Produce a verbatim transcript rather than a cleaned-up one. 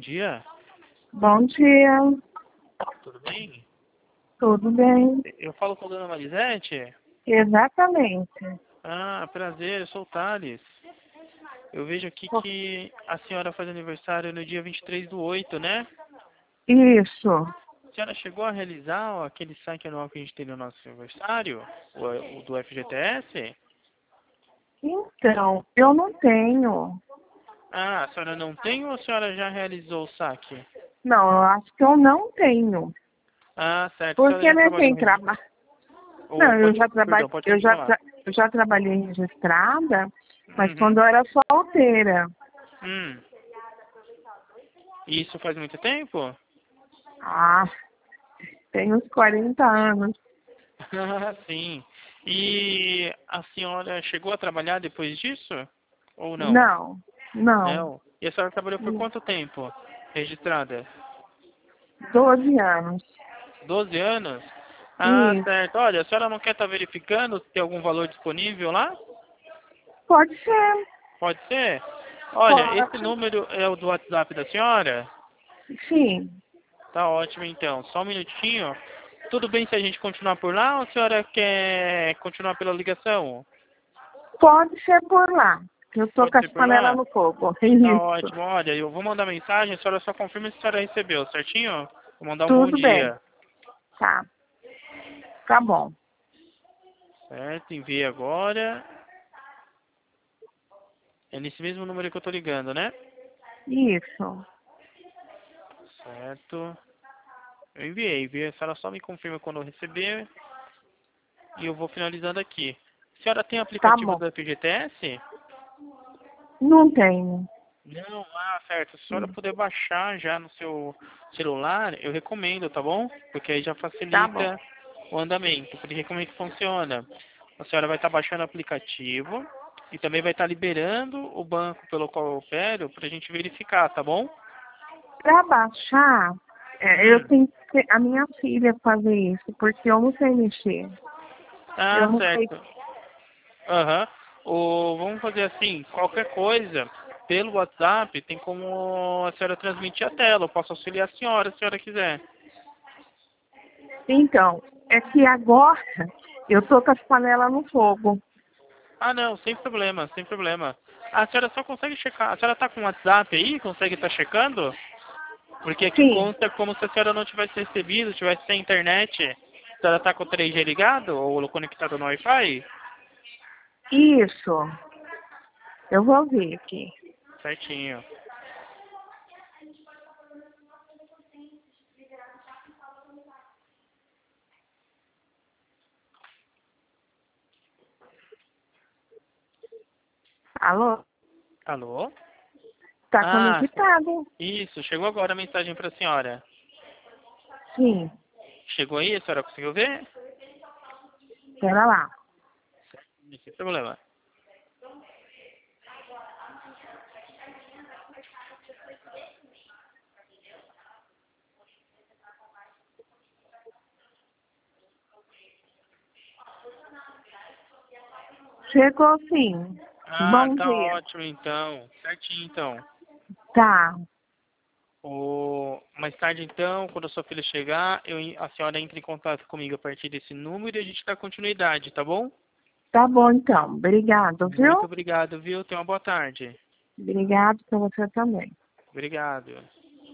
dia. Bom dia. Tudo bem? Tudo bem? Eu falo com a dona Marisete? Exatamente. Ah, prazer, eu sou o Thales. Eu vejo aqui que a senhora faz aniversário no dia vinte e três do oito, né? Isso. A senhora chegou a realizar ó, aquele saque anual que a gente tem no nosso aniversário? O, o do F G T S? Então, eu não tenho. Ah, a senhora não tem ou a senhora já realizou o saque? Não, eu acho que eu não tenho. Ah, certo. A senhora Porque, já né, trabalhou quem regi- trabalha... Ou Não, eu pode, já, traba... perdão, pode eu, já continuar. tra... eu já trabalhei registrada, mas Uhum. quando eu era solteira. Hum. Isso faz muito tempo? Ah, tem uns quarenta anos. Ah, sim. E a senhora chegou a trabalhar depois disso? Ou não? Não, não. Não. E a senhora trabalhou por quanto tempo registrada? Doze anos. Doze anos? Ah, Isso. certo. Olha, a senhora não quer estar verificando se tem algum valor disponível lá? Pode ser. Pode ser? Olha, esse Pode. número é o do WhatsApp da senhora? Sim. Tá ótimo, então. Só um minutinho. Tudo bem se a gente continuar por lá ou a senhora quer continuar pela ligação? Pode ser por lá. Eu tô Pode com ser as por panelas lá? no fogo. Tá Isso. ótimo. Olha, eu vou mandar mensagem, a senhora só confirma se a senhora recebeu, certinho? Vou mandar um bom Tudo bem. dia. Tá. Tá bom. Certo, enviei agora. É nesse mesmo número que eu tô ligando, né? Isso. Certo. Eu enviei, viu? A senhora só me confirma quando eu receber e eu vou finalizando aqui. A senhora tem Tá aplicativo bom. do F G T S? Não tenho. Não, ah, certo. Se a senhora puder baixar já no seu celular, eu recomendo, tá bom? Porque aí já Tá bom. facilita o andamento. Porque como é que funciona? A senhora vai estar baixando o aplicativo e também vai estar liberando o banco pelo qual eu opero para a gente verificar, tá bom? Pra baixar, é, eu Hum. tenho que ter a minha filha fazer isso, porque eu não sei mexer. Eu Ah, não sei. certo. Aham. Ou vamos fazer assim, qualquer coisa, pelo WhatsApp, tem como a senhora transmitir a tela. Eu posso auxiliar a senhora se a senhora quiser. Então, é que agora eu tô com as panelas no fogo. Ah, não, sem problema, sem problema. A senhora só consegue checar. A senhora tá com o WhatsApp aí? Consegue estar checando? Porque aqui Sim. consta como se a senhora não tivesse recebido, tivesse sem internet. A senhora tá com o três G ligado ou conectado no Wi-Fi? Isso. Eu vou ver aqui. Certinho. Alô? Alô? Tá Ah, conectado? isso. Chegou agora a mensagem para a senhora. Sim. Chegou aí? A senhora conseguiu ver? Pera lá. Sem problema. Chegou sim. Ah, Bom tá dia. ótimo então. Certinho então. Tá. O... Mais tarde, então, quando a sua filha chegar, eu... a senhora entra em contato comigo a partir desse número e a gente dá continuidade, tá bom? Tá bom, então. Obrigado, Muito viu? obrigado, viu? Tenha uma boa tarde. Obrigado pra você também. Obrigado.